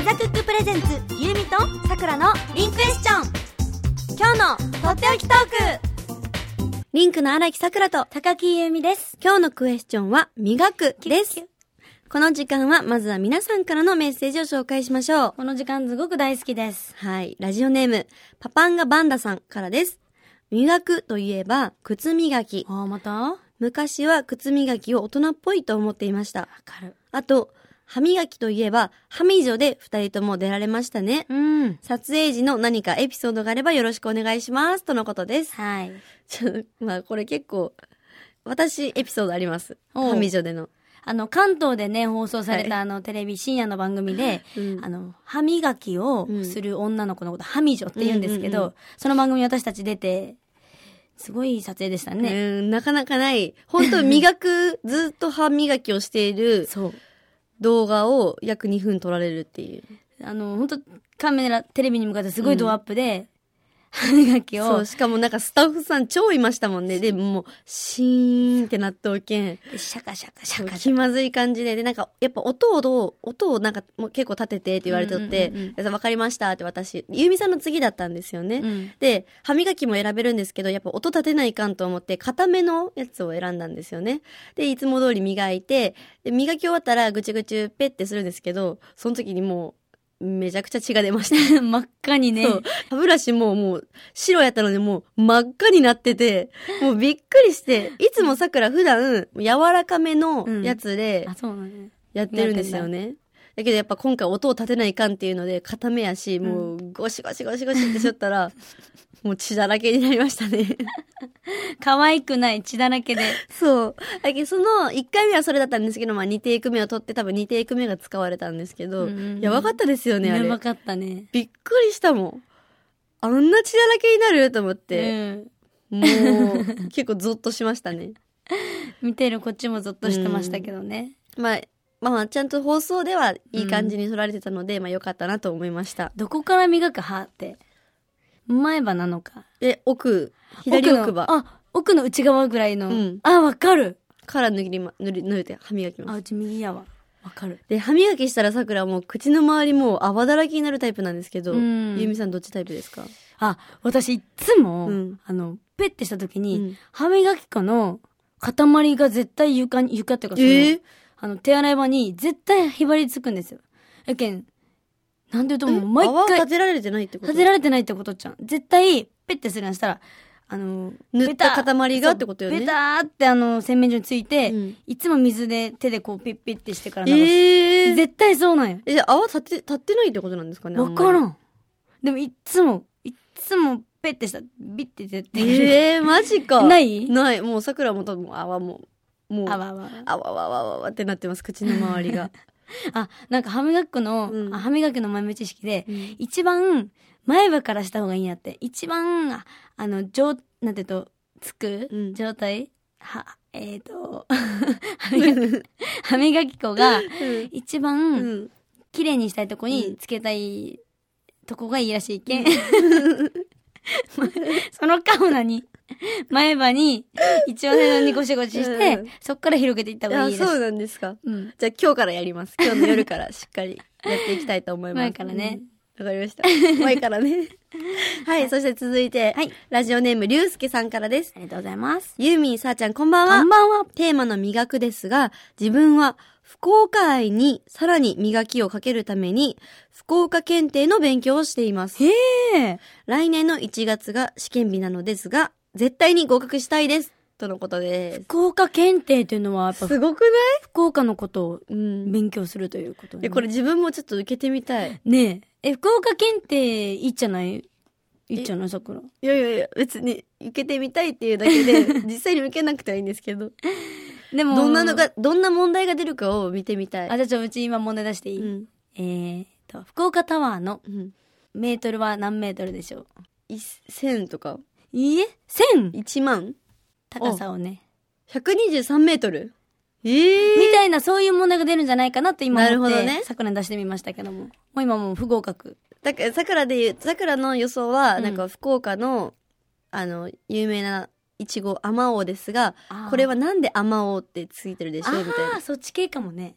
フザクックプレゼンツゆうみとさくらのリンクエスチョン。今日のとっておきトーク、リンクの荒木さくらと高木ゆうみです。今日のクエスチョンは磨くです。この時間はまずは皆さんからのメッセージを紹介しましょう。 この時間すごく大好きです。 はい、ラジオネームパパンガバンダさんからです。磨くといえば靴磨き。 また昔は靴磨きを大人っぽいと思っていました。 わかる。 あと歯磨きといえば歯磨女で2人とも出られましたね。撮影時の何かエピソードがあればよろしくお願いしますとのことです。 はい。 まあこれ結構私エピソードあります。歯磨女での。 関東でね、放送されたテレビ深夜の番組で、歯磨きをする女の子のこと、歯磨女って言うんですけど、その番組に私たち出て、すごい撮影でしたね。 なかなかない。本当磨く、ずっと歯磨きをしている動画を約2分撮られるっていう。 本当テレビに向かってすごいドアップで、歯磨きを。 そう、しかもなんかスタッフさん超いましたもんね。で、もう、シーンってなっておけん。 シャカシャカシャカ。 気まずい感じで。で、なんか、やっぱ音をなんかもう結構立ててって言われておって、わかりましたって私、ゆうみさんの次だったんですよね。で、歯磨きも選べるんですけど、やっぱ音立てないかんと思って、固めのやつを選んだんですよね。で、いつも通り磨いて、で、磨き終わったらぐちゅぐちゅペッてするんですけど、その時にもう、めちゃくちゃ血が出ました。 真っ赤にね。 歯ブラシもう白やったのでもう真っ赤になってて、もうびっくりして、いつもさくら普段柔らかめのやつでやってるんですよね。だけどやっぱ今回音を立てないかんっていうので固めやし、もうゴシゴシゴシゴシってしょったら、もう血だらけになりましたね。 可愛くない血だらけで。 そう。だけどその1回目はそれだったんですけど、まあ2テイク目を取って多分2テイク目が使われたんですけど、やばかったですよね、あれ。 やばかったね。 びっくりしたもん。あんな血だらけになると思って。もう、結構ゾッとしましたね。 見てるこっちもゾッとしてましたけどね。 まあ、ちゃんと放送ではいい感じに撮られてたので、まあ良かったなと思いました。 どこから磨く歯って？前歯なのか。 左奥歯。 奥の内側ぐらいの。わかる。 から塗れて歯磨きます。 うち右やわ。わかる。 で、歯磨きしたらさくらもう口の周りもう泡だらけになるタイプなんですけど、ゆうみさんどっちタイプですか？ 私いつも、ペッてした時に、歯磨き粉の塊が絶対床っていうか手洗い場に絶対ひばりつくんですよ。やけん、なんで言うともう毎回。 泡立てられてないってこと？ 立てられてないってことじゃん。絶対、ペッてするんしたら、 塗った塊がってことよね。 ベターって洗面所について、いつも水で手でこうピッピッてしてから流す。絶対そうなんよ。 じゃあ泡立ってないってことなんですかね？ わからん。でもいつもペッてしたらビッて出て。 マジか。 ない。 もう桜も多分泡も、もう、泡ってなってます、口の周りが。 なんか歯磨きの豆知識で、一番前歯からした方がいいんやって。一番、なんていうと、つく状態、歯磨き粉が一番綺麗にしたいとこにつけたいとこがいいらしいけん。そのカウナに、前歯に一応ねにゴシゴシして、そっから広げていった方がいいらしい。 そうなんですか。じゃあ今日からやります。今日の夜からしっかりやっていきたいと思います。 前からね。 わかりました。前からね。はい、そして続いて、ラジオネームりゅうすけさんからです。 ありがとうございます。 ユーミン、さーちゃんこんばんは。 こんばんは。 テーマの磨くですが、自分は福岡愛にさらに磨きをかけるために、福岡検定の勉強をしています。来年の1月が試験日なのですが、絶対に合格したいです。とのことです。 福岡検定というのはやっぱすごくない？ 福岡のことを勉強するということね。 これ自分もちょっと受けてみたい。 ねえ。福岡検定いいじゃない？いいじゃない、さくら。 いや、別に受けてみたいっていうだけで、実際に受けなくてはいいんですけど。でも、どんな問題が出るかを見てみたい。 じゃあうち今問題出していい？福岡タワーのメートルは何メートルでしょう ？1000とか。 いいえ 1000?1 万高さをね。 123メートルみたいな、そういう問題が出るんじゃないかなって今思って、 ね、 桜に出してみましたけども。もう今もう不合格。 だから、桜の予想は、なんか福岡の、有名なイチゴ、あまおうですが、これはなんであまおうってついてるでしょみたいな。 そっち系かもね。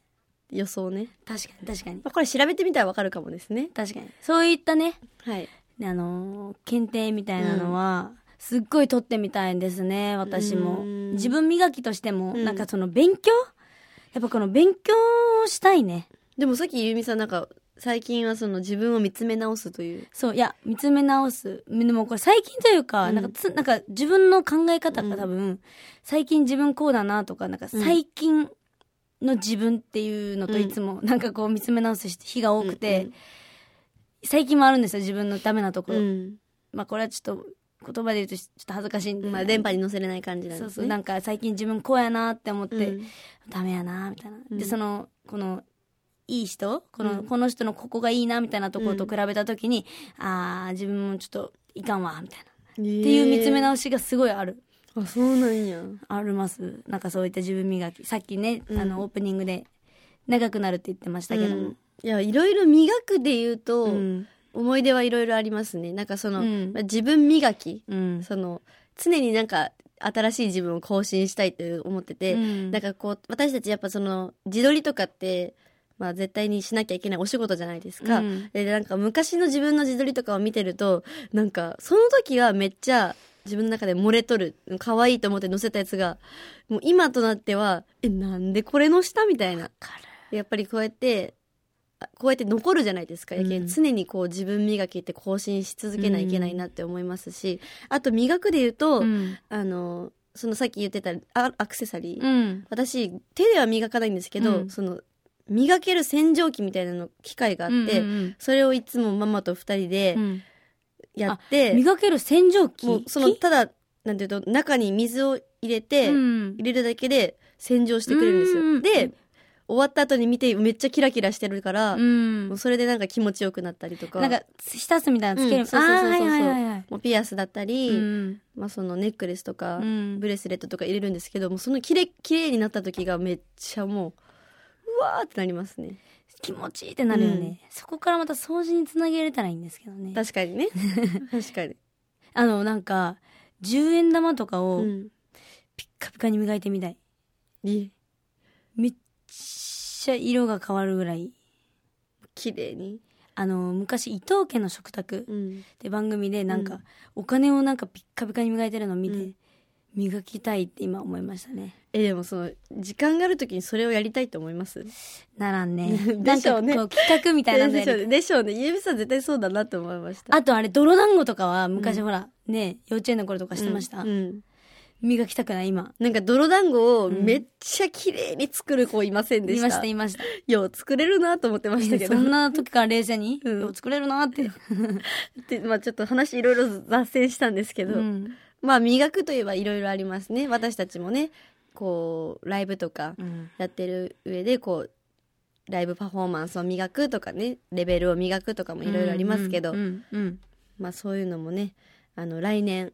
予想ね。 確かに確かに。 これ調べてみたらわかるかもですね。 確かに。そういったね、 はい。 検定みたいなのは、すっごい取ってみたいんですね、私も。自分磨きとしても、なんかその勉強やっぱこの勉強したいね。 でもさっきゆみさんなんか、最近はその自分を見つめ直すという。 そう、いや、見つめ直す。でもこれ最近というか、なんか自分の考え方が多分、最近自分こうだなとか、なんか最近の自分っていうのといつもなんかこう見つめ直す日が多くて、最近もあるんですよ、自分のダメなところ。まあこれはちょっと言葉で言うとちょっと恥ずかしいんで。 まあ電波に乗せれない感じなんですね。 そうそう、なんか最近自分こうやなって思って、ダメやなみたいな。で、この、いい人この人のここがいいなみたいなところと比べたときに、自分もちょっといかんわ、みたいな。っていう見つめ直しがすごいある。 あ、そうなんや。 あります。なんかそういった自分磨き。さっきね、オープニングで長くなるって言ってましたけども。 いや、いろいろ磨くで言うと、思い出はいろいろありますね。なんかその、自分磨き。常になんか、新しい自分を更新したいと思ってて、なんかこう、私たちやっぱその、自撮りとかって、まあ絶対にしなきゃいけないお仕事じゃないですか。で、なんか昔の自分の自撮りとかを見てると、なんかその時はめっちゃ自分の中で漏れとる、可愛いと思って載せたやつが、もう今となっては、なんでこれの下みたいな。やっぱりこうやって残るじゃないですか。常にこう自分磨きって更新し続けないといけないなって思いますし、あと磨くで言うと、そのさっき言ってたアクセサリー、私手では磨かないんですけど、その磨ける洗浄機みたいなの機械があって、それをいつもママと2人でやって、 磨ける洗浄機？ もうただなんていうと中に水を入れて、入れるだけで洗浄してくれるんですよ。で終わった後に見てめっちゃキラキラしてるから、もうそれでなんか気持ちよくなったりとか、 なんか浸すみたいなのつける、 そうもうピアスだったり、まあそのネックレスとか、ブレスレットとか入れるんですけど、もうそのきれいになった時がめっちゃもううわーってなりますね。 気持ちいいってなるよね。そこからまた掃除につなげれたらいいんですけどね。 確かにね。確かに。 なんか、10円玉とかを、ピッカピカに磨いてみたい。めっちゃ色が変わるぐらい。 綺麗に。 昔、伊藤家の食卓って番組で、なんか、お金をなんかピッカピカに磨いてるのを見て、磨きたいって今思いましたね。 でもその時間があるときにそれをやりたいと思います？ ならんね。 でしょうね。 なんかこう企画みたいなのやでしょうね。ゆうみさん絶対そうだなって思いました。 あとあれ泥団子とかは昔ほら、ね、幼稚園の頃とかしてました？磨きたくない今。 なんか泥団子をめっちゃ綺麗に作る子いませんでした？ いました。 よう作れるなと思ってましたけど。 そんな時から冷静に、よう作れるなって。 で、まあちょっと話いろいろ脱線したんですけど。まあ磨くといえばいろいろありますね。私たちもね、こうライブとかやってる上でこうライブパフォーマンスを磨くとかね、レベルを磨くとかもいろいろありますけど、まあそういうのもね、来年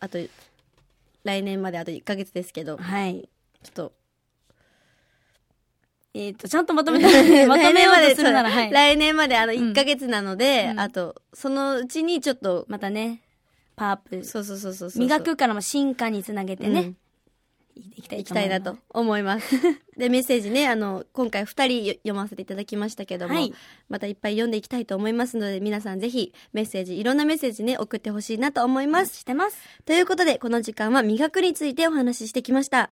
まであと1ヶ月ですけど、 はい、 ちょっとちゃんとまとめてまとめようとするなら、 来年まで1ヶ月なので、あとそのうちにちょっとまたね。パワーアップ。 そう磨くからも進化につなげてね。 いきたいなと思います。で、メッセージね、今回2人読ませていただきましたけども、またいっぱい読んでいきたいと思いますので、皆さんぜひメッセージ、いろんなメッセージね、送ってほしいなと思います。 してます。 ということで、この時間は磨くについてお話ししてきました。